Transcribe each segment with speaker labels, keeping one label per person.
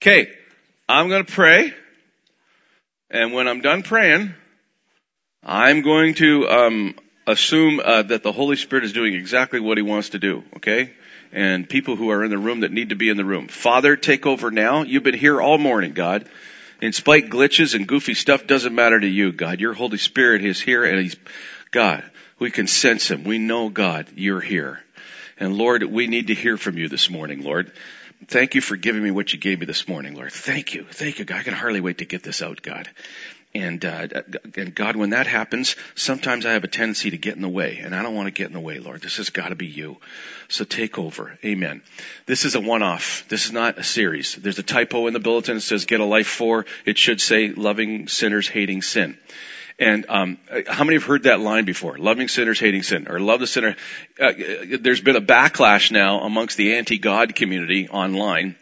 Speaker 1: Okay, I'm going to pray, and when I'm done praying, I'm going to assume that the Holy Spirit is doing exactly what He wants to do, okay? And people who are in the room that need to be in the room. Father, take over now. You've been here all morning, God. In spite glitches and goofy stuff doesn't matter to you, God. Your Holy Spirit is here, and He's, God, we can sense Him. We know, God, you're here. And Lord, we need to hear from you this morning, Lord. Thank you for giving me what you gave me this morning, Lord. Thank you. Thank you, God. I can hardly wait to get this out, God. And God, when that happens, sometimes I have a tendency to get in the way, and I don't want to get in the way, Lord. This has got to be you. So take over. Amen. This is a one-off. This is not a series. There's a typo in the bulletin. It says, Get a Life For. It should say, Loving Sinners, Hating Sin. And how many have heard that line before? Loving sinners, hating sin, or love the sinner. There's been a backlash now amongst the anti-God community online,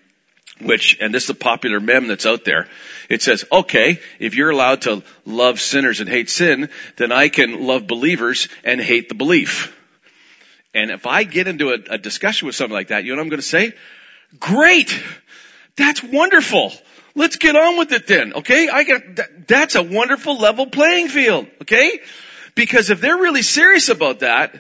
Speaker 1: and this is a popular meme that's out there. It says, okay, if you're allowed to love sinners and hate sin, then I can love believers and hate the belief. And if I get into a discussion with something like that, you know what I'm going to say? Great! That's wonderful! Let's get on with it then, okay? That's a wonderful level playing field, okay? Because if they're really serious about that,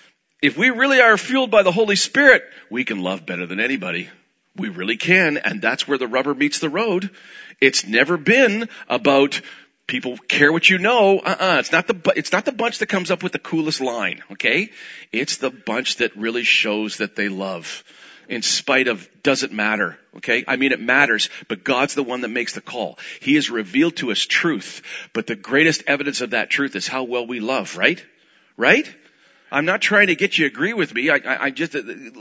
Speaker 1: if we really are fueled by the Holy Spirit, we can love better than anybody. We really can, and that's where the rubber meets the road. It's never been about people care what you know. It's not the bunch that comes up with the coolest line, okay? It's the bunch that really shows that they love. In spite of, doesn't matter, okay? I mean, it matters, but God's the one that makes the call. He has revealed to us truth, but the greatest evidence of that truth is how well we love, right? Right? I'm not trying to get you to agree with me. I just,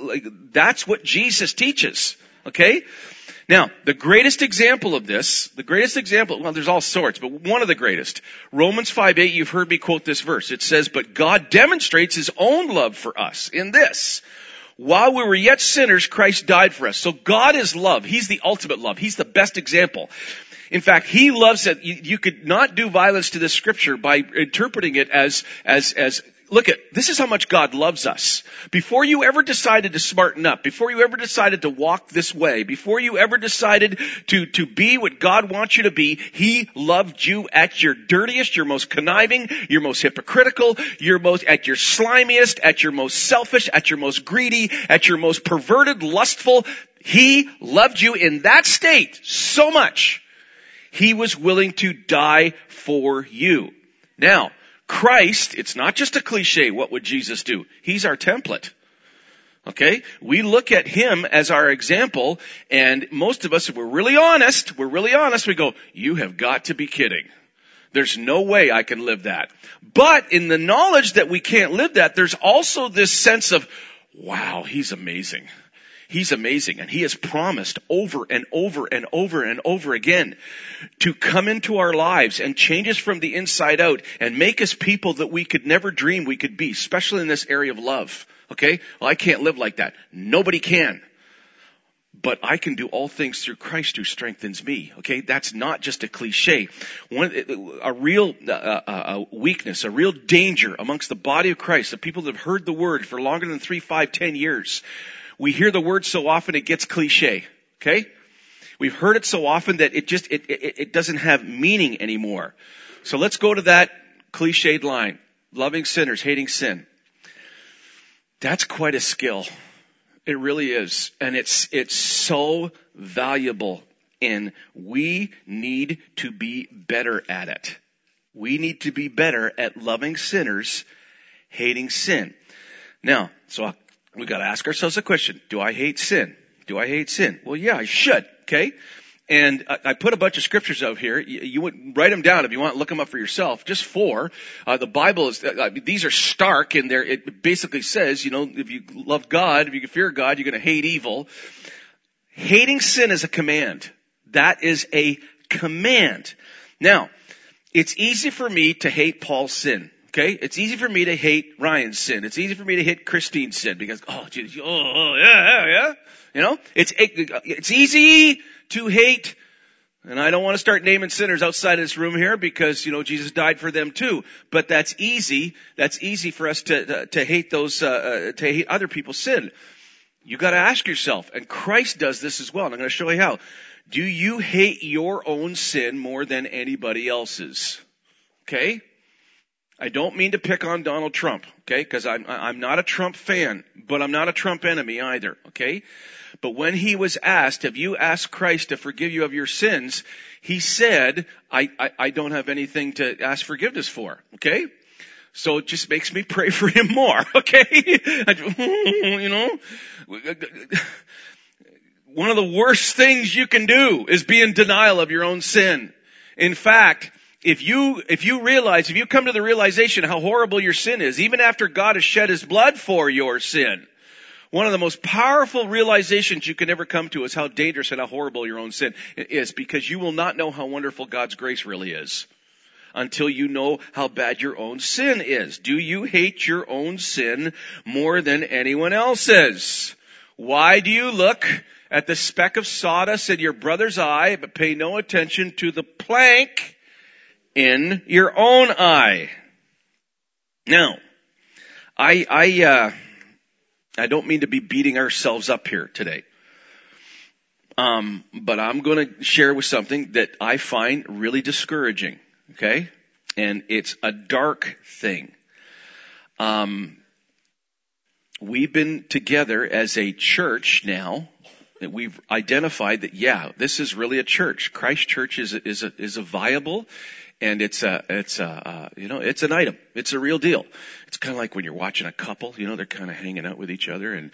Speaker 1: that's what Jesus teaches, okay? Now, the greatest example of this, well, there's all sorts, but one of the greatest, Romans 5:8, you've heard me quote this verse. It says, But God demonstrates His own love for us in this. While we were yet sinners, Christ died for us. So God is love. He's the ultimate love. He's the best example. In fact, He loves it. You could not do violence to this scripture by interpreting it as look at, this is how much God loves us. Before you ever decided to smarten up, before you ever decided to walk this way, before you ever decided to be what God wants you to be, He loved you at your dirtiest, your most conniving, your most hypocritical, at your slimiest, at your most selfish, at your most greedy, at your most perverted, lustful. He loved you in that state so much. He was willing to die for you. Now, Christ, it's not just a cliche, what would Jesus do? He's our template. Okay? We look at Him as our example, and most of us, if we're really honest, we go, you have got to be kidding. There's no way I can live that. But in the knowledge that we can't live that, there's also this sense of, wow, He's amazing. He's amazing, and He has promised over and over and over and over again to come into our lives and change us from the inside out and make us people that we could never dream we could be, especially in this area of love. Okay? Well, I can't live like that. Nobody can. But I can do all things through Christ who strengthens me. Okay? That's not just a cliche. A real weakness, a real danger amongst the body of Christ, the people that have heard the word for longer than 3, 5, 10 years. We hear the word so often it gets cliche, okay? We've heard it so often that it doesn't have meaning anymore. So let's go to that cliched line. Loving sinners, hating sin. That's quite a skill. It really is. And it's so valuable, and we need to be better at it. We need to be better at loving sinners, hating sin. Now, so we got to ask ourselves a question. Do I hate sin? Do I hate sin? Well, yeah, I should. Okay. And I put a bunch of scriptures out here. You would write them down if you want. Look them up for yourself. Just 4. The Bible is, these are stark in there. It basically says, if you love God, if you fear God, you're going to hate evil. Hating sin is a command. That is a command. Now, it's easy for me to hate Paul's sin. Okay? It's easy for me to hate Ryan's sin. It's easy for me to hate Christine's sin because, yeah. It's easy to hate, and I don't want to start naming sinners outside of this room here because, Jesus died for them too. But that's easy. That's easy for us to hate to hate other people's sin. You got to ask yourself, and Christ does this as well, and I'm going to show you how. Do you hate your own sin more than anybody else's? Okay? I don't mean to pick on Donald Trump, okay? Because I'm not a Trump fan, but I'm not a Trump enemy either, okay? But when he was asked, have you asked Christ to forgive you of your sins? He said, I don't have anything to ask forgiveness for, okay? So it just makes me pray for him more, okay? You know? One of the worst things you can do is be in denial of your own sin. In fact, if you come to the realization how horrible your sin is, even after God has shed his blood for your sin, one of the most powerful realizations you can ever come to is how dangerous and how horrible your own sin is, because you will not know how wonderful God's grace really is until you know how bad your own sin is. Do you hate your own sin more than anyone else's? Why do you look at the speck of sawdust in your brother's eye but pay no attention to the plank in your own eye? Now, I don't mean to be beating ourselves up here today. But I'm going to share with something that I find really discouraging. Okay? And it's a dark thing. We've been together as a church now that we've identified that, yeah, this is really a church. Christ Church is a viable, and it's an item. It's a real deal. It's kind of like when you're watching a couple, they're kind of hanging out with each other and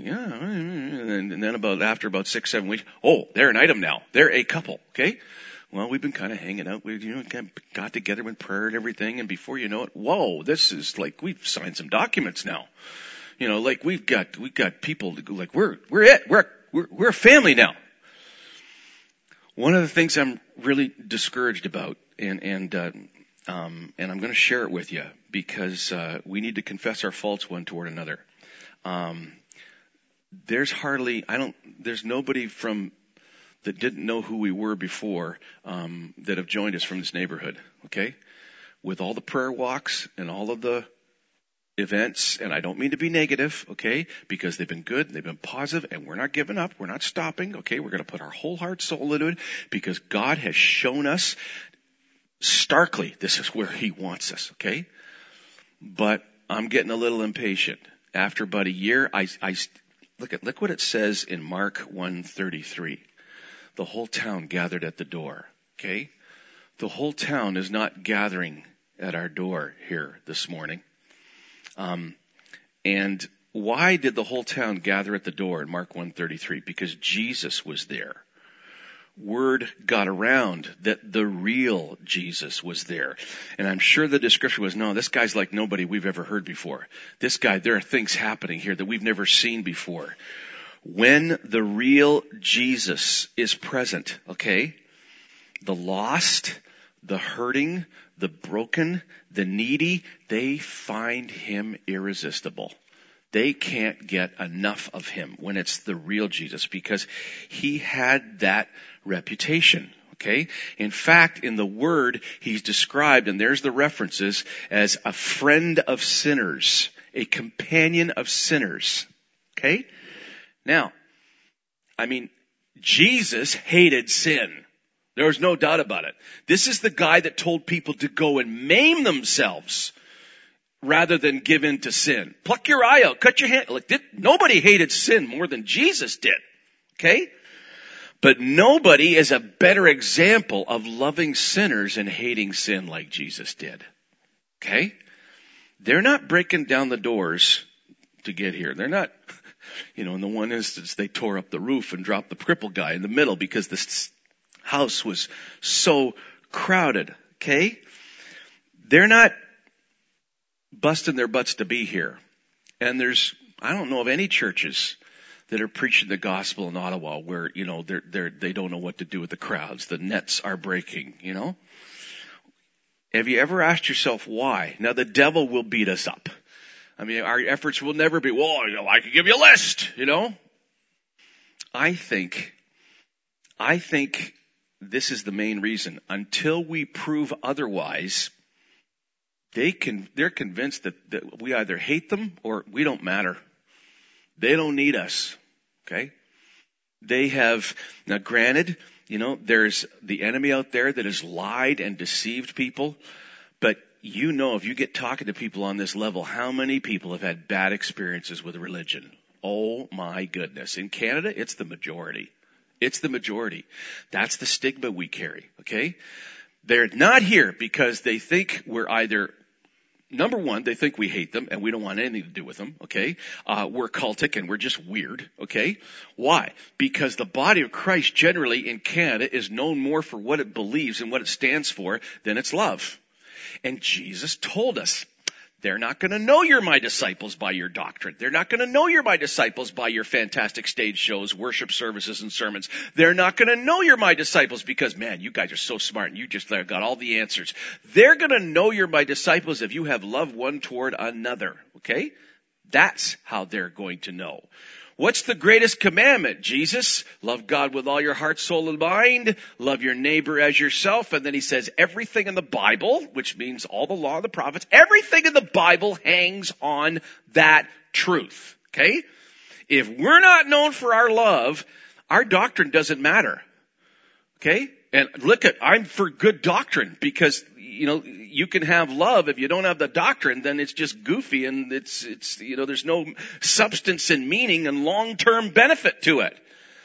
Speaker 1: then after about 6-7 weeks, oh, they're an item now. They're a couple. Okay. Well, we've been kind of hanging out. We, got together with prayer and everything. And before you know it, whoa, this is like, we've signed some documents now. Like we've got people to go, like, we're a family now. One of the things I'm really discouraged about, and I'm going to share it with you because, we need to confess our faults one toward another. There's nobody that didn't know who we were before, that have joined us from this neighborhood. Okay. With all the prayer walks and all of the events, and I don't mean to be negative, okay, because they've been good, they've been positive, and we're not giving up, we're not stopping, okay, we're going to put our whole heart, soul into it, because God has shown us starkly this is where he wants us, okay? But I'm getting a little impatient. After about a year, look what it says in Mark 1:33. The whole town gathered at the door, okay? The whole town is not gathering at our door here this morning. And why did the whole town gather at the door in Mark 1:33? Because Jesus was there. Word got around that the real Jesus was there. And I'm sure the description was, no, this guy's like nobody we've ever heard before. This guy, there are things happening here that we've never seen before. When the real Jesus is present, okay, the lost, the hurting, the broken, the needy, they find him irresistible. They can't get enough of him when it's the real Jesus, because he had that reputation. Okay? In fact, in the Word, he's described, and there's the references, as a friend of sinners, a companion of sinners. Okay? Now, Jesus hated sin. There was no doubt about it. This is the guy that told people to go and maim themselves rather than give in to sin. Pluck your eye out, cut your hand. Nobody hated sin more than Jesus did. Okay? But nobody is a better example of loving sinners and hating sin like Jesus did. Okay? They're not breaking down the doors to get here. They're not, in the one instance, they tore up the roof and dropped the crippled guy in the middle because the house was so crowded. Okay? They're not busting their butts to be here. And I don't know of any churches that are preaching the gospel in Ottawa where, they don't know what to do with the crowds. The nets are breaking, Have you ever asked yourself why? Now, the devil will beat us up. Our efforts will never be, I could give you a list, I think this is the main reason. Until we prove otherwise, they're convinced that we either hate them or we don't matter. They don't need us. Okay? They have, now granted, There's the enemy out there that has lied and deceived people. But if you get talking to people on this level, how many people have had bad experiences with religion? Oh my goodness. In Canada, it's the majority. It's the majority. That's the stigma we carry, okay? They're not here because they think we're either, number one, they think we hate them and we don't want anything to do with them, okay? We're cultic and we're just weird, okay? Why? Because the body of Christ generally in Canada is known more for what it believes and what it stands for than its love. And Jesus told us, they're not going to know you're my disciples by your doctrine. They're not going to know you're my disciples by your fantastic stage shows, worship services, and sermons. They're not going to know you're my disciples because, man, you guys are so smart and you just got all the answers. They're going to know you're my disciples if you have love one toward another, okay? That's how they're going to know. What's the greatest commandment? Jesus, love God with all your heart, soul, and mind. Love your neighbor as yourself. And then he says everything in the Bible, which means all the law and the prophets, everything in the Bible hangs on that truth. Okay? If we're not known for our love, our doctrine doesn't matter. Okay? And I'm for good doctrine because, you can have love. If you don't have the doctrine, then it's just goofy and there's no substance and meaning and long-term benefit to it.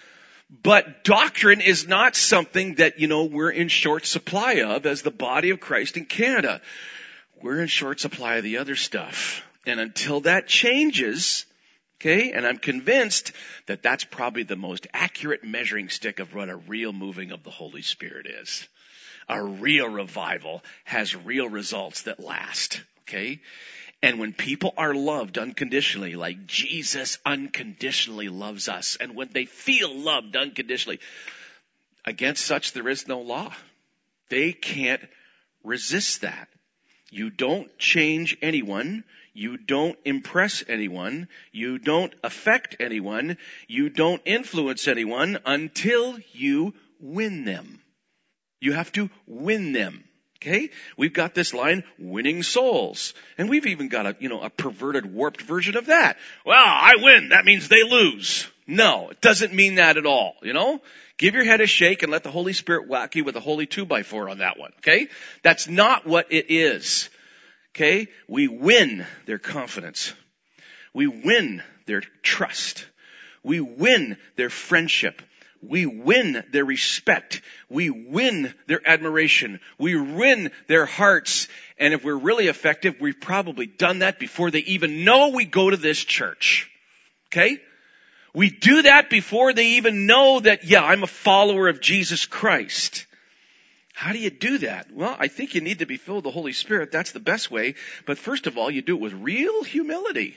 Speaker 1: But doctrine is not something that, we're in short supply of as the body of Christ in Canada. We're in short supply of the other stuff. And until that changes, okay, and I'm convinced that that's probably the most accurate measuring stick of what a real moving of the Holy Spirit is. A real revival has real results that last, okay? And when people are loved unconditionally, like Jesus unconditionally loves us, and when they feel loved unconditionally, against such there is no law. They can't resist that. You don't change anyone. You don't impress anyone. You don't affect anyone. You don't influence anyone until you win them. You have to win them. Okay? We've got this line, winning souls. And we've even got a perverted, warped version of that. Well, I win. That means they lose. No, it doesn't mean that at all. Give your head a shake and let the Holy Spirit whack you with a holy 2x4 on that one. Okay? That's not what it is. Okay? We win their confidence. We win their trust. We win their friendship. We win their respect. We win their admiration. We win their hearts. And if we're really effective, we've probably done that before they even know we go to this church. Okay? We do that before they even know that, I'm a follower of Jesus Christ. How do you do that? Well, I think you need to be filled with the Holy Spirit. That's the best way. But first of all, you do it with real humility.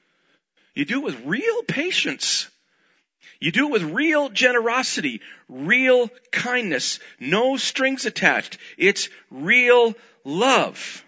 Speaker 1: You do it with real patience. You do it with real generosity, real kindness, no strings attached. It's real love.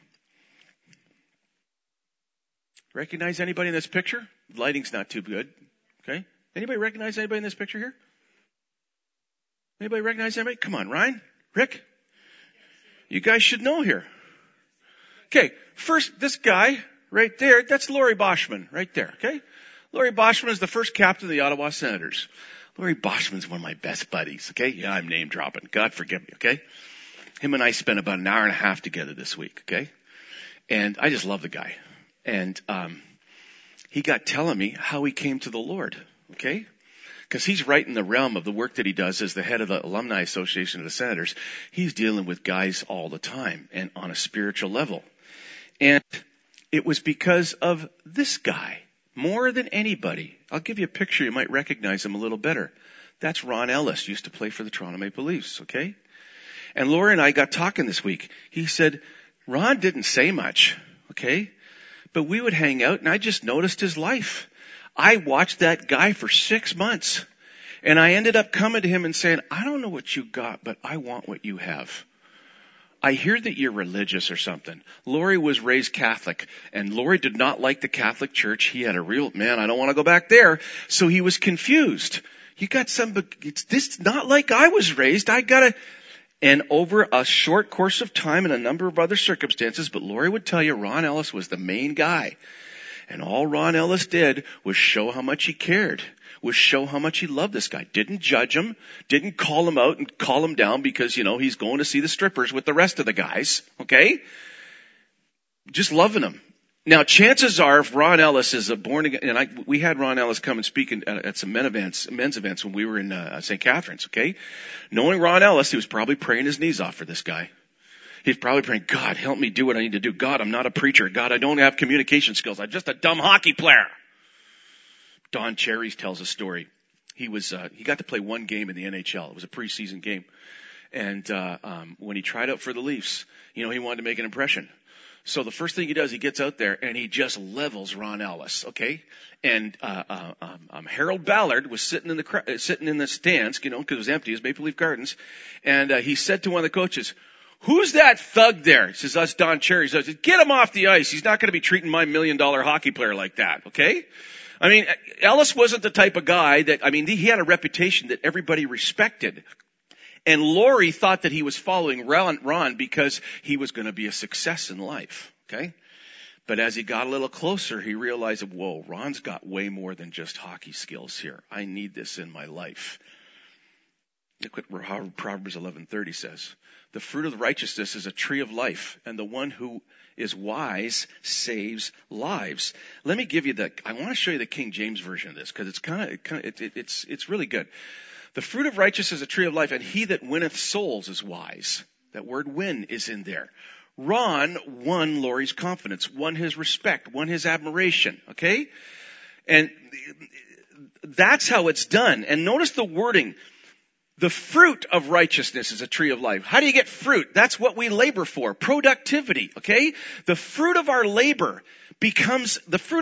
Speaker 1: Recognize anybody in this picture? Lighting's not too good. Okay? Anybody recognize anybody in this picture here? Anybody recognize anybody? Come on, Ryan, Rick. You guys should know here. Okay, first, this guy right there, that's Laurie Boschman right there, okay? Laurie Boschman is the first captain of the Ottawa Senators. Laurie Boschman's one of my best buddies, okay? Yeah, I'm name dropping. God forgive me, okay? Him and I spent about an hour and a half together this week, okay? And I just love the guy. And he got telling me how he came to the Lord, okay? Because he's right in the realm of the work that he does as the head of the Alumni Association of the Senators. He's dealing with guys all the time and on a spiritual level. And it was because of this guy. More than anybody. I'll give you a picture. You might recognize him a little better. That's Ron Ellis. Used to play for the Toronto Maple Leafs, okay? And Laura and I got talking this week. He said, Ron didn't say much, okay? But we would hang out and I just noticed his life. I watched that guy for 6 months. And I ended up coming to him and saying, I don't know what you got, but I want what you have. I hear that you're religious or something. Laurie was raised Catholic, and Laurie did not like the Catholic Church. He had a real, man, I don't want to go back there. So he was confused. You got it's not like I was raised. And over a short course of time and a number of other circumstances, but Laurie would tell you Ron Ellis was the main guy. And all Ron Ellis did was show how much he cared. was show how much he loved this guy. Didn't judge him, didn't call him out and call him down because, he's going to see the strippers with the rest of the guys, okay? Just loving him. Now, chances are, if Ron Ellis is a born again, and we had Ron Ellis come and speak at some men's events when we were in St. Catharines, okay? Knowing Ron Ellis, he was probably praying his knees off for this guy. He's probably praying, God, help me do what I need to do. God, I'm not a preacher. God, I don't have communication skills. I'm just a dumb hockey player. Don Cherries tells a story. He got to play one game in the NHL. It was a preseason game. And when he tried out for the Leafs, he wanted to make an impression. So the first thing he does, he gets out there and he just levels Ron Ellis, okay? And Harold Ballard was sitting in the stands, because it was empty, it was Maple Leaf Gardens, and he said to one of the coaches, "Who's that thug there?" He says, "That's Don Cherry." He says, "Get him off the ice. He's not going to be treating my $1 million hockey player like that, okay?" I mean, Ellis wasn't the type of guy he had a reputation that everybody respected. And Laurie thought that he was following Ron because he was going to be a success in life, okay? But as he got a little closer, he realized, whoa, Ron's got way more than just hockey skills here. I need this in my life. Look what Proverbs 11:30 says. The fruit of righteousness is a tree of life, and the one who is wise saves lives. Let me give you I want to show you the King James version of this because it's really good. The fruit of righteousness is a tree of life, and he that winneth souls is wise. That word win is in there. Ron won Laurie's confidence, won his respect, won his admiration, okay? And that's how it's done. And notice the wording. The fruit of righteousness is a tree of life. How do you get fruit? That's what we labor for. Productivity, okay? The fruit of our labor becomes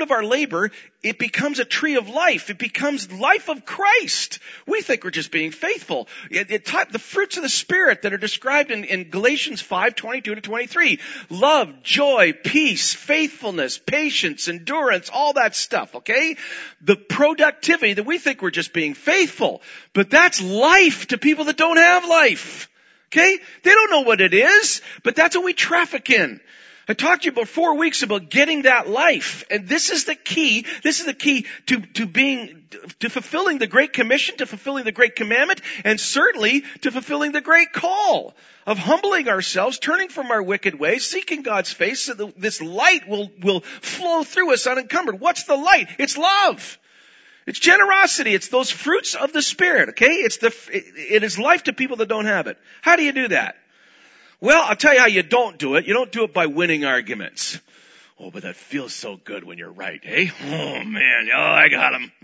Speaker 1: a tree of life. It becomes life of Christ. We think we're just being faithful. The fruits of the Spirit that are described in Galatians 5:22-23. Love, joy, peace, faithfulness, patience, endurance, all that stuff, okay? The productivity that we think we're just being faithful. But that's life to people that don't have life. Okay? They don't know what it is, but that's what we traffic in. I talked to you about 4 weeks about getting that life. And this is the key. This is the key to fulfilling the Great Commission, to fulfilling the Great Commandment, and certainly to fulfilling the Great Call of humbling ourselves, turning from our wicked ways, seeking God's face so that this light will flow through us unencumbered. What's the light? It's love. It's generosity. It's those fruits of the Spirit, okay? It is life to people that don't have it. How do you do that? Well, I'll tell you how you don't do it. You don't do it by winning arguments. Oh, but that feels so good when you're right, eh? Oh, man. Oh, I got him,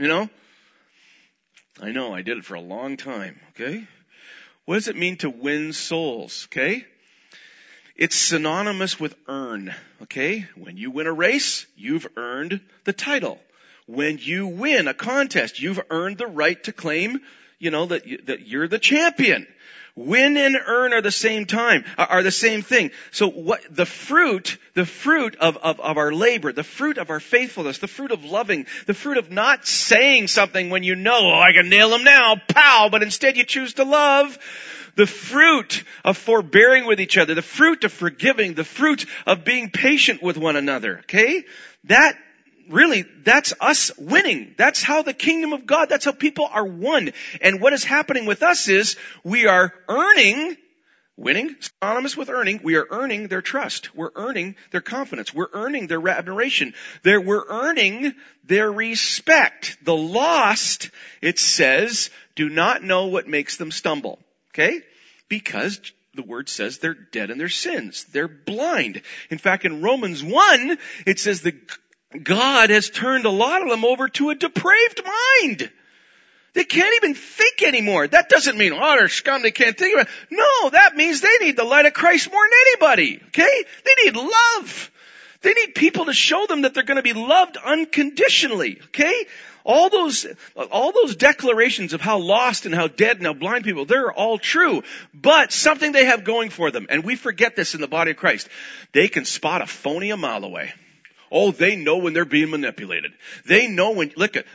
Speaker 1: I know. I did it for a long time, okay? What does it mean to win souls, okay? It's synonymous with earn, okay? When you win a race, you've earned the title. When you win a contest, you've earned the right to claim, that you're the champion. Win and earn are the same thing. So what the fruit of our labor, the fruit of our faithfulness, the fruit of loving, the fruit of not saying something when I can nail him now, pow, but instead you choose to love. The fruit of forbearing with each other, the fruit of forgiving, the fruit of being patient with one another, okay? That's us winning. That's how the kingdom of God, that's how people are won. And what is happening with us is we are winning, synonymous with earning, we are earning their trust. We're earning their confidence. We're earning their admiration. We're earning their respect. The lost, it says, do not know what makes them stumble. Okay? Because the word says they're dead in their sins. They're blind. In fact, in Romans 1, it says God has turned a lot of them over to a depraved mind. They can't even think anymore. That doesn't mean, they're scum, they can't think about it. No, that means they need the light of Christ more than anybody. Okay? They need love. They need people to show them that they're going to be loved unconditionally. Okay? All those declarations of how lost and how dead and how blind people, they're all true. But something they have going for them, and we forget this in the body of Christ, they can spot a phony a mile away. Oh, they know when they're being manipulated. They know when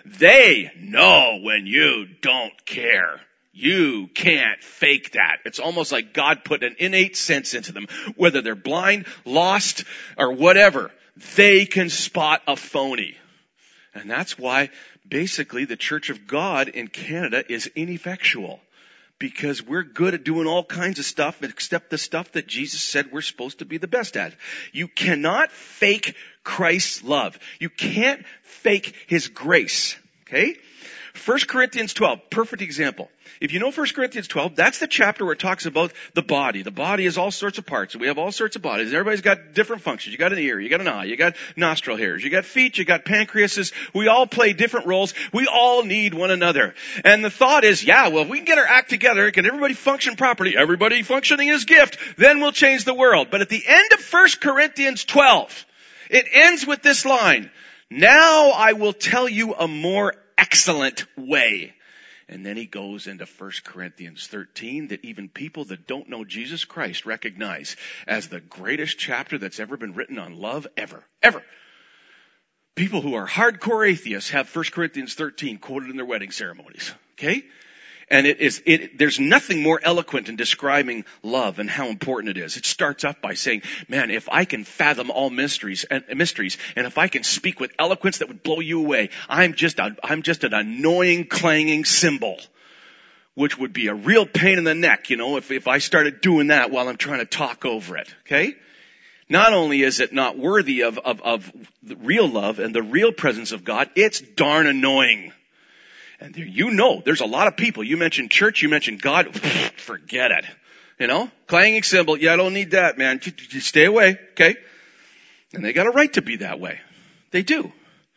Speaker 1: you don't care. You can't fake that. It's almost like God put an innate sense into them. Whether they're blind, lost, or whatever, they can spot a phony. And that's why basically the Church of God in Canada is ineffectual because we're good at doing all kinds of stuff except the stuff that Jesus said we're supposed to be the best at. You cannot fake Christ's love. You can't fake His grace. Okay? 1 Corinthians 12, perfect example. If you know 1 Corinthians 12, that's the chapter where it talks about the body. The body is all sorts of parts. We have all sorts of bodies. Everybody's got different functions. You got an ear, you got an eye, you got nostril hairs, you got feet, you got pancreases. We all play different roles. We all need one another. And the thought is, yeah, well, if we can get our act together, can everybody function properly, everybody functioning his gift, then we'll change the world. But at the end of 1 Corinthians 12, it ends with this line, now I will tell you a more excellent way. And then he goes into 1 Corinthians 13 that even people that don't know Jesus Christ recognize as the greatest chapter that's ever been written on love ever. Ever. People who are hardcore atheists have 1 Corinthians 13 quoted in their wedding ceremonies. Okay? And there's nothing more eloquent in describing love and how important it is. It starts off by saying, man, if I can fathom all mysteries, and if I can speak with eloquence that would blow you away, I'm just an annoying, clanging cymbal, which would be a real pain in the neck, if I started doing that while I'm trying to talk over it. Okay? Not only is it not worthy of the real love and the real presence of God, it's darn annoying. And there's a lot of people. You mentioned church, you mentioned God, forget it. Clanging cymbal, yeah, I don't need that, man. Just stay away, okay? And they got a right to be that way. They do.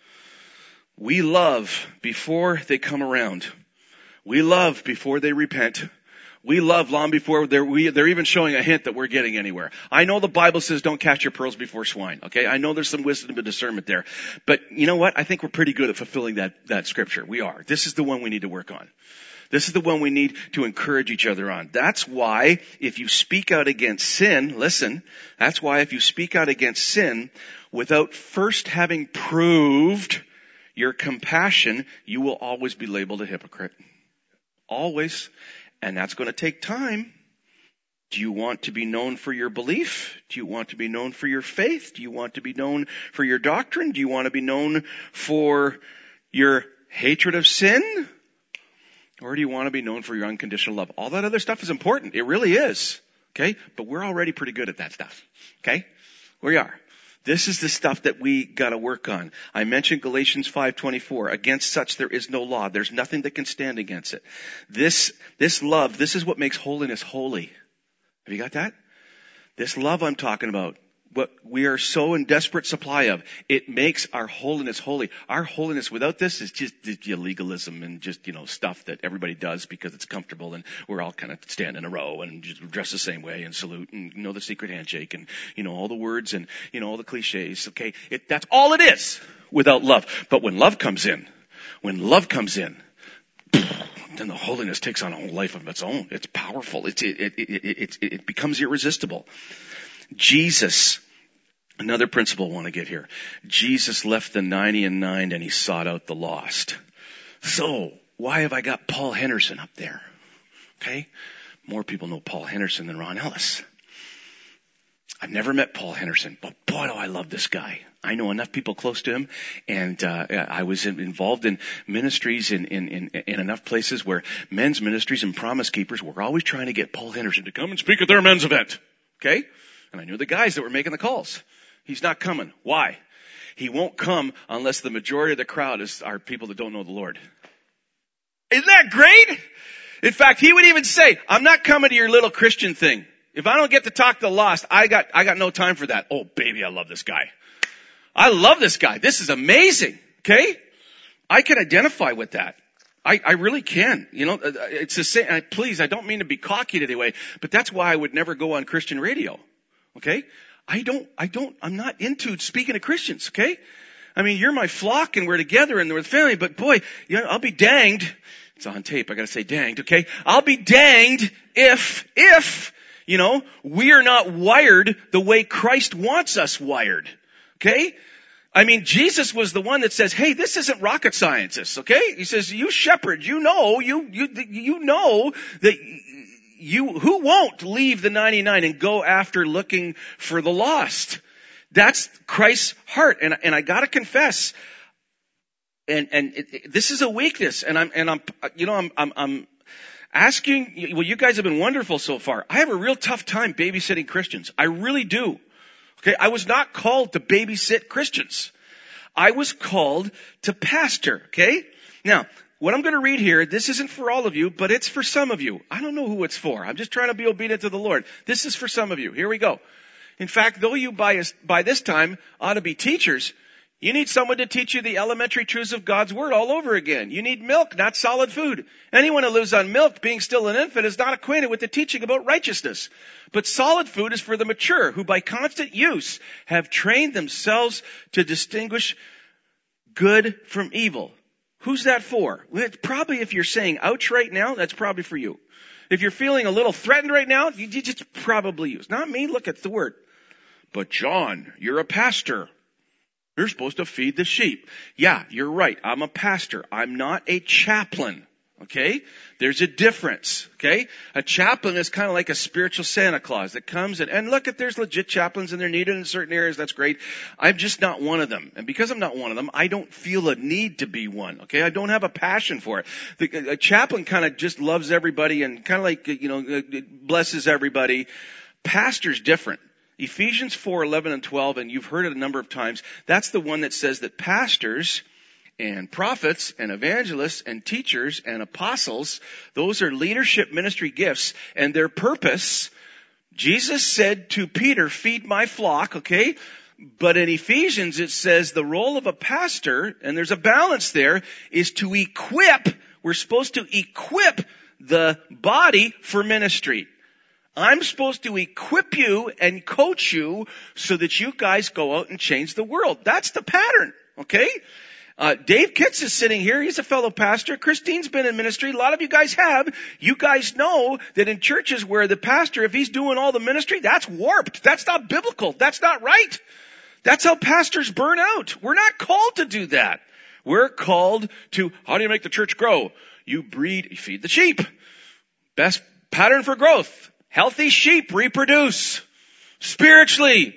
Speaker 1: We love before they come around. We love before they repent. We love long before they're even showing a hint that we're getting anywhere. I know the Bible says don't cast your pearls before swine, okay? I know there's some wisdom and discernment there. But you know what? I think we're pretty good at fulfilling that scripture. We are. This is the one we need to work on. This is the one we need to encourage each other on. That's why if you speak out against sin, listen, that's why if you speak out against sin without first having proved your compassion, you will always be labeled a hypocrite. Always. And that's going to take time. Do you want to be known for your belief? Do you want to be known for your faith? Do you want to be known for your doctrine? Do you want to be known for your hatred of sin? Or do you want to be known for your unconditional love? All that other stuff is important. It really is. Okay? But we're already pretty good at that stuff. Okay? We are. This is the stuff that we gotta work on. I mentioned Galatians 5:24. Against such there is no law. There's nothing that can stand against it. This love, this is what makes holiness holy. Have you got that? This love I'm talking about, what we are so in desperate supply of, it makes our holiness holy. Our holiness without this is just legalism and just, stuff that everybody does because it's comfortable and we're all kind of stand in a row and just dress the same way and salute and the secret handshake and, all the words and, all the cliches. Okay. That's all it is without love. But when love comes in, then the holiness takes on a whole life of its own. It's powerful. It becomes irresistible. Jesus, another principle I want to get here. Jesus left the 99 and he sought out the lost. So, why have I got Paul Henderson up there? Okay? More people know Paul Henderson than Ron Ellis. I've never met Paul Henderson, but boy, do I love this guy. I know enough people close to him, and I was involved in ministries in enough places where men's ministries and Promise Keepers were always trying to get Paul Henderson to come and speak at their men's event. Okay? And I knew the guys that were making the calls. He's not coming. Why? He won't come unless the majority of the crowd are people that don't know the Lord. Isn't that great? In fact, he would even say, I'm not coming to your little Christian thing. If I don't get to talk to the lost, I got no time for that. Oh, baby, I love this guy. I love this guy. This is amazing. Okay? I can identify with that. I really can. It's the same. Please, I don't mean to be cocky today, but that's why I would never go on Christian radio. Okay? I'm not into speaking to Christians. Okay? I mean, you're my flock and we're together and we're family, but boy, I'll be danged. It's on tape. I gotta say danged. Okay? I'll be danged if, we are not wired the way Christ wants us wired. Okay? I mean, Jesus was the one that says, hey, this isn't rocket science, okay? He says, you shepherds, you know that who won't leave the 99 and go after looking for the lost? That's Christ's heart. And I gotta confess, this is a weakness, and I'm asking, well, you guys have been wonderful so far. I have a real tough time babysitting Christians. I really do. Okay. I was not called to babysit Christians. I was called to pastor. Okay. Now, what I'm going to read here, this isn't for all of you, but it's for some of you. I don't know who it's for. I'm just trying to be obedient to the Lord. This is for some of you. Here we go. In fact, though you by this time ought to be teachers, you need someone to teach you the elementary truths of God's Word all over again. You need milk, not solid food. Anyone who lives on milk, being still an infant, is not acquainted with the teaching about righteousness. But solid food is for the mature, who by constant use have trained themselves to distinguish good from evil. Who's that for? Well, probably if you're saying ouch right now, that's probably for you. If you're feeling a little threatened right now, you just probably use. Not me, look at the Word. But John, you're a pastor. You're supposed to feed the sheep. Yeah, you're right. I'm a pastor. I'm not a chaplain. Okay? There's a difference. Okay? A chaplain is kind of like a spiritual Santa Claus that comes and look, if there's legit chaplains and they're needed in certain areas, that's great. I'm just not one of them. And because I'm not one of them, I don't feel a need to be one. Okay? I don't have a passion for it. A chaplain kind of just loves everybody and kind of like, blesses everybody. Pastor's different. Ephesians 4:11 and 12, and you've heard it a number of times, that's the one that says that pastors and prophets and evangelists and teachers and apostles, those are leadership ministry gifts, and their purpose, Jesus said to Peter, feed my flock, okay? But in Ephesians it says the role of a pastor, and there's a balance there, is to equip, we're supposed to equip the body for ministry. I'm supposed to equip you and coach you so that you guys go out and change the world. That's the pattern, okay? Dave Kitts is sitting here. He's a fellow pastor. Christine's been in ministry. A lot of you guys have. You guys know that in churches where the pastor, if he's doing all the ministry, that's warped. That's not biblical. That's not right. That's how pastors burn out. We're not called to do that. We're called to, how do you make the church grow? You feed the sheep. Best pattern for growth. Healthy sheep reproduce. Spiritually,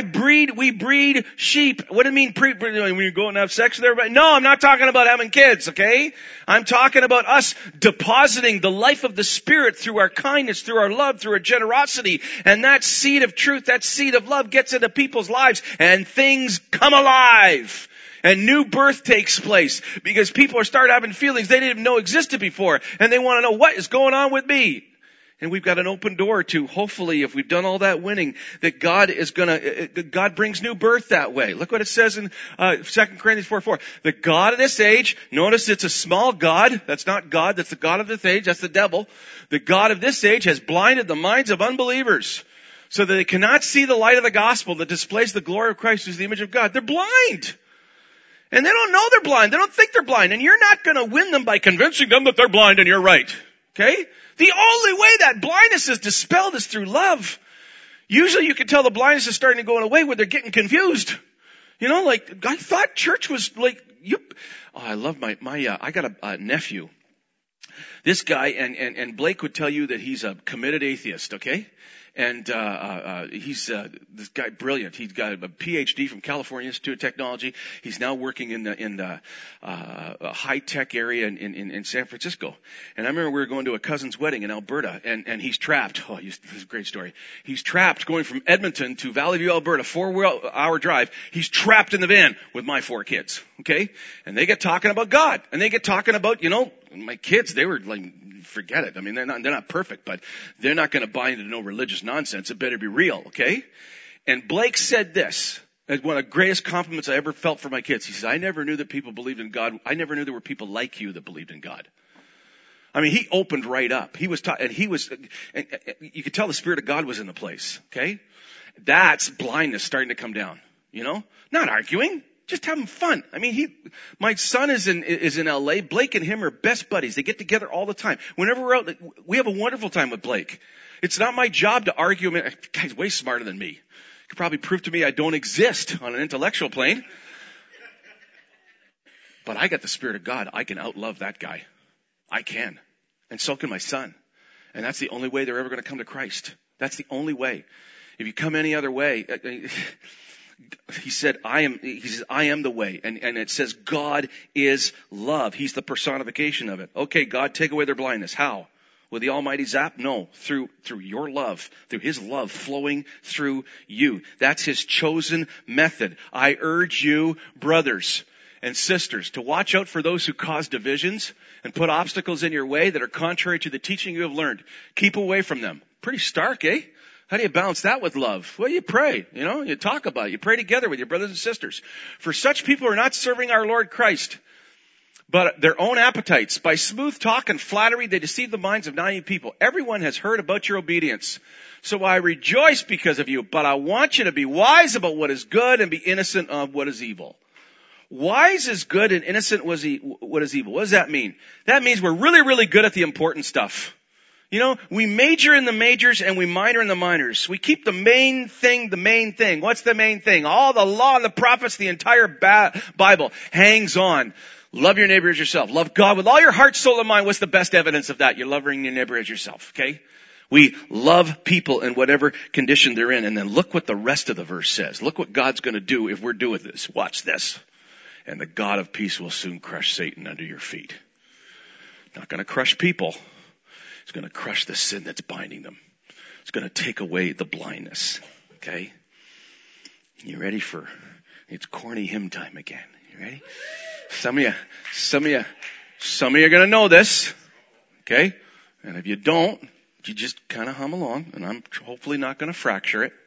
Speaker 1: we breed sheep. What do you mean when you go and have sex with everybody? No, I'm not talking about having kids, okay? I'm talking about us depositing the life of the Spirit through our kindness, through our love, through our generosity. And that seed of truth, that seed of love gets into people's lives and things come alive. And new birth takes place because people are starting having feelings they didn't even know existed before. And they want to know what is going on with me. And we've got an open door to, hopefully, if we've done all that winning, that God brings new birth that way. Look what it says in 2 Corinthians 4:4. The God of this age, notice it's a small God. That's not God. That's the God of this age. That's the devil. The God of this age has blinded the minds of unbelievers so that they cannot see the light of the gospel that displays the glory of Christ, who is the image of God. They're blind. And they don't know they're blind. They don't think they're blind. And you're not going to win them by convincing them that they're blind and you're right. Okay? The only way that blindness is dispelled is through love. Usually you can tell the blindness is starting to go away when they're getting confused. Like, I thought church was like, I love I got a nephew. This guy, and Blake would tell you that he's a committed atheist, okay? And he's this guy brilliant. He's got a PhD from California Institute of Technology. He's now working in the high tech area in San Francisco. And I remember we were going to a cousin's wedding in Alberta, and he's trapped. Oh, this is a great story. He's trapped going from Edmonton to Valley View, Alberta, 4-hour drive. He's trapped in the van with my 4 kids. Okay, and they get talking about God, and they get talking about my kids. They were like, forget it. I mean, they're not perfect, but they're not going to buy into no religious nonsense. It better be real, okay? And Blake said this, as one of the greatest compliments I ever felt for my kids. He says, I never knew that people believed in God. I never knew there were people like you that believed in God. I mean, he opened right up. He was and you could tell the Spirit of God was in the place, okay? That's blindness starting to come down, Not arguing. Just having fun. I mean, my son is in LA. Blake and him are best buddies. They get together all the time. Whenever we're out, we have a wonderful time with Blake. It's not my job to argue. The guy's way smarter than me. You could probably prove to me I don't exist on an intellectual plane. But I got the Spirit of God. I can outlove that guy. I can. And so can my son. And that's the only way they're ever going to come to Christ. That's the only way. If you come any other way, He said, he says, I am the way. And it says God is love. He's the personification of it. Okay, God, take away their blindness. How? With the almighty zap? No. Through your love. Through his love flowing through you. That's his chosen method. I urge you, brothers and sisters, to watch out for those who cause divisions and put obstacles in your way that are contrary to the teaching you have learned. Keep away from them. Pretty stark, eh? How do you balance that with love? Well, you pray, you talk about it. You pray together with your brothers and sisters. For such people are not serving our Lord Christ, but their own appetites. By smooth talk and flattery, they deceive the minds of naive people. Everyone has heard about your obedience. So I rejoice because of you, but I want you to be wise about what is good and be innocent of what is evil. Wise is good and innocent what is evil. What does that mean? That means we're really, really good at the important stuff. We major in the majors and we minor in the minors. We keep the main thing the main thing. What's the main thing? All the law and the prophets, the entire Bible hangs on. Love your neighbor as yourself. Love God with all your heart, soul, and mind. What's the best evidence of that? You're loving your neighbor as yourself, okay? We love people in whatever condition they're in. And then look what the rest of the verse says. Look what God's going to do if we're doing this. Watch this. And the God of peace will soon crush Satan under your feet. Not going to crush people. It's going to crush the sin that's binding them. It's going to take away the blindness. Okay? You ready it's corny hymn time again. You ready? Some of you are going to know this. Okay? And if you don't, you just kind of hum along, and I'm hopefully not going to fracture it.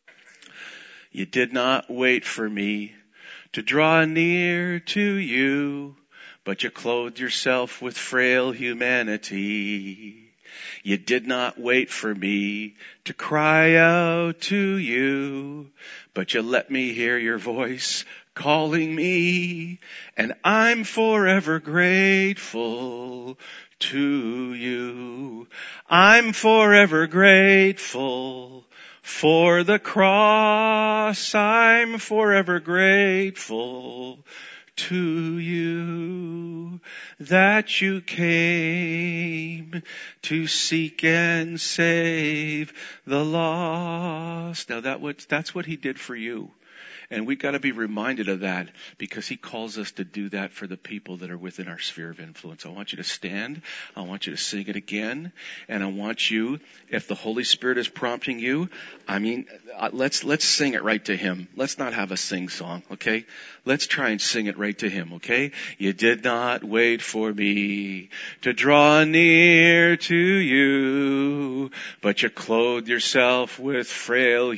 Speaker 1: You did not wait for me to draw near to you, but you clothed yourself with frail humanity. You did not wait for me to cry out to you, but you let me hear your voice calling me, and I'm forever grateful to you. I'm forever grateful for the cross. I'm forever grateful to you that you came to seek and save the lost. Now that's what he did for you. And we've got to be reminded of that because he calls us to do that for the people that are within our sphere of influence. I want you to stand. I want you to sing it again. And I want you, if the Holy Spirit is prompting you, let's sing it right to him. Let's not have a sing song, okay? Let's try and sing it right to him, okay? You did not wait for me to draw near to you, but you clothed yourself with frail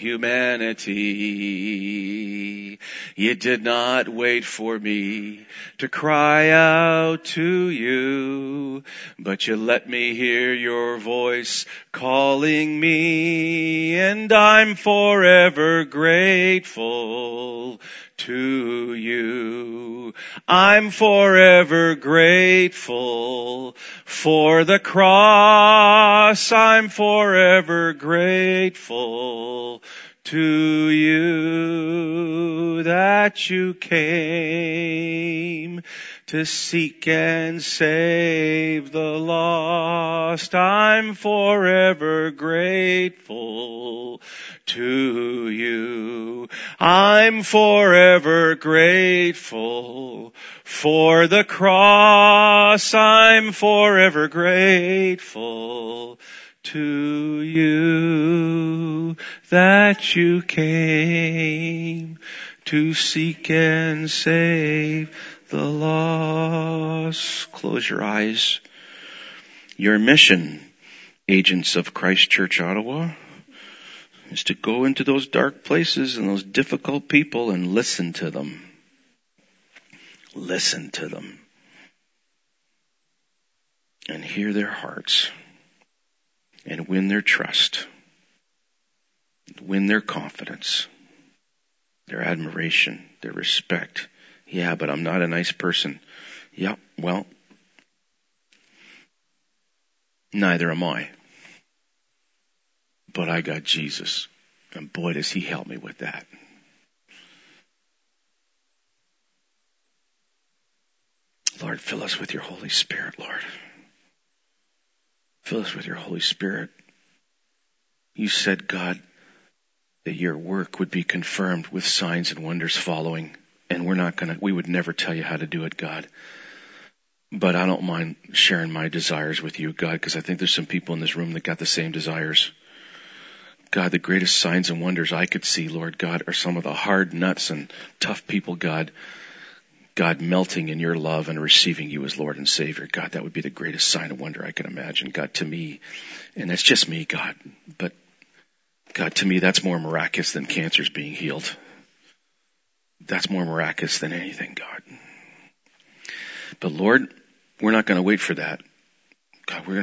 Speaker 1: humanity. You did not wait for me to cry out to you, but you let me hear your voice calling me, and I'm forever grateful to you. I'm forever grateful for the cross. I'm forever grateful to you that you came to seek and save the lost. I'm forever grateful to you. I'm forever grateful for the cross. I'm forever grateful to you that you came to seek and save the lost. Close your eyes. Your mission, agents of Christ Church Ottawa, is to go into those dark places and those difficult people and listen to them. Listen to them. And hear their hearts. And win their trust. Win their confidence. Their admiration. Their respect. Yeah, but I'm not a nice person. Yeah, well, neither am I. But I got Jesus. And boy, does he help me with that. Lord, fill us with your Holy Spirit, Lord. Fill us with your Holy Spirit. You said, God, that your work would be confirmed with signs and wonders following. And we would never tell you how to do it, God. But I don't mind sharing my desires with you, God, because I think there's some people in this room that got the same desires. God, the greatest signs and wonders I could see, Lord God, are some of the hard nuts and tough people, God, melting in your love and receiving you as Lord and Savior. God, that would be the greatest sign and wonder I can imagine, God, to me. And that's just me, God. But God, to me, that's more miraculous than cancers being healed. That's more miraculous than anything, God. But Lord, we're not going to wait for that. God, we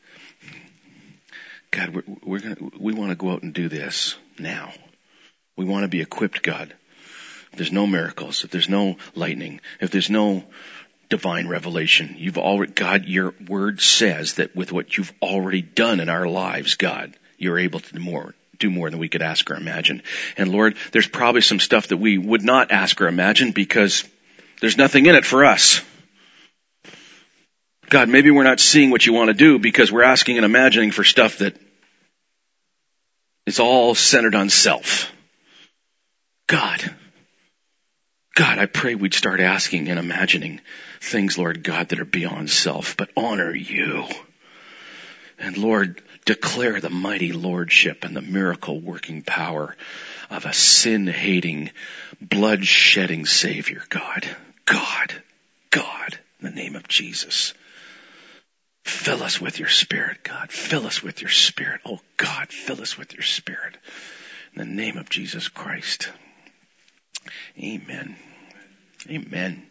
Speaker 1: want to go out and do this now. We want to be equipped, God. If there's no miracles, if there's no lightning, if there's no divine revelation, God, your word says that with what you've already done in our lives, God, you're able to do more than we could ask or imagine. And Lord, there's probably some stuff that we would not ask or imagine because there's nothing in it for us. God, maybe we're not seeing what you want to do because we're asking and imagining for stuff that is all centered on self. God, I pray we'd start asking and imagining things, Lord God, that are beyond self, but honor you. And Lord, declare the mighty lordship and the miracle-working power of a sin-hating, blood-shedding Savior, God. God, in the name of Jesus. Fill us with your Spirit, God. Fill us with your Spirit. Oh, God, fill us with your Spirit. In the name of Jesus Christ. Amen. Amen.